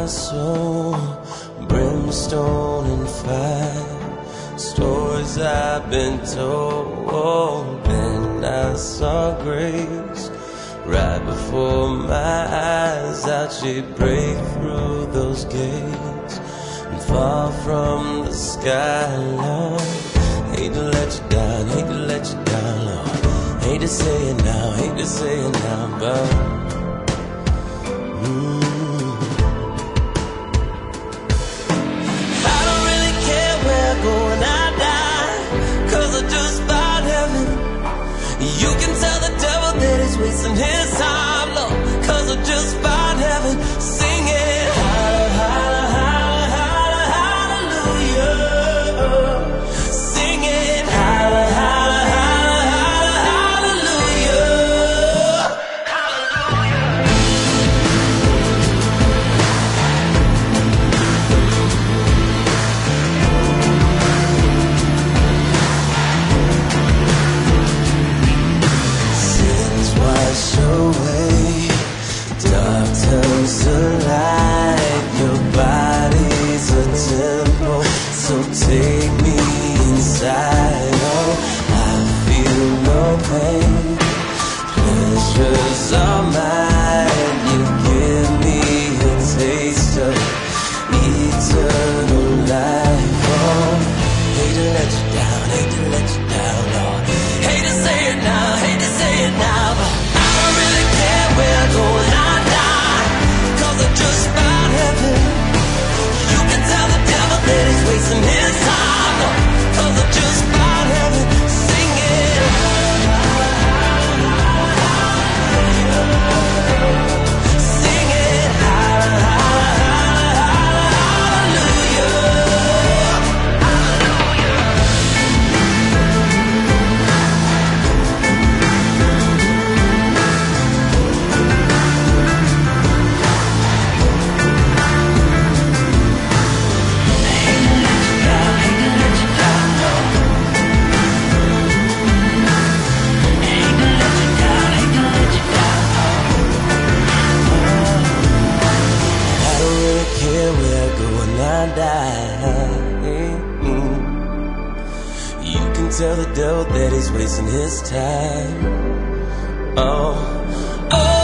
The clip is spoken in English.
my soul, brimstone and fire. Stories I've been told, and I saw grace right before my eyes. How'd she break through those gates and fall from the sky, Lord? Hate to let you down, hate to let you down, Lord. Hate to say it now, hate to say it now, but wasting his time, Lord, 'cause I just found heaven. Sing it, holla, holla, holla, hallelujah. Sing it, holla, holla, holla, hallelujah. Wash away, dark turns to light. Your body's a temple, so take me inside. Oh, I feel no pain, pleasures are mine. You give me a taste of eternal life. Oh, hate to let you down, hate to let you down, Lord. Hate to say it now, hate to say it now, but I don't really care where I go when I die, 'cause I just found heaven. You can tell the devil that he's wasting his time, Lord, 'cause I just found heaven. Sing it, sing it, tell the devil that he's wasting his time. Oh, oh.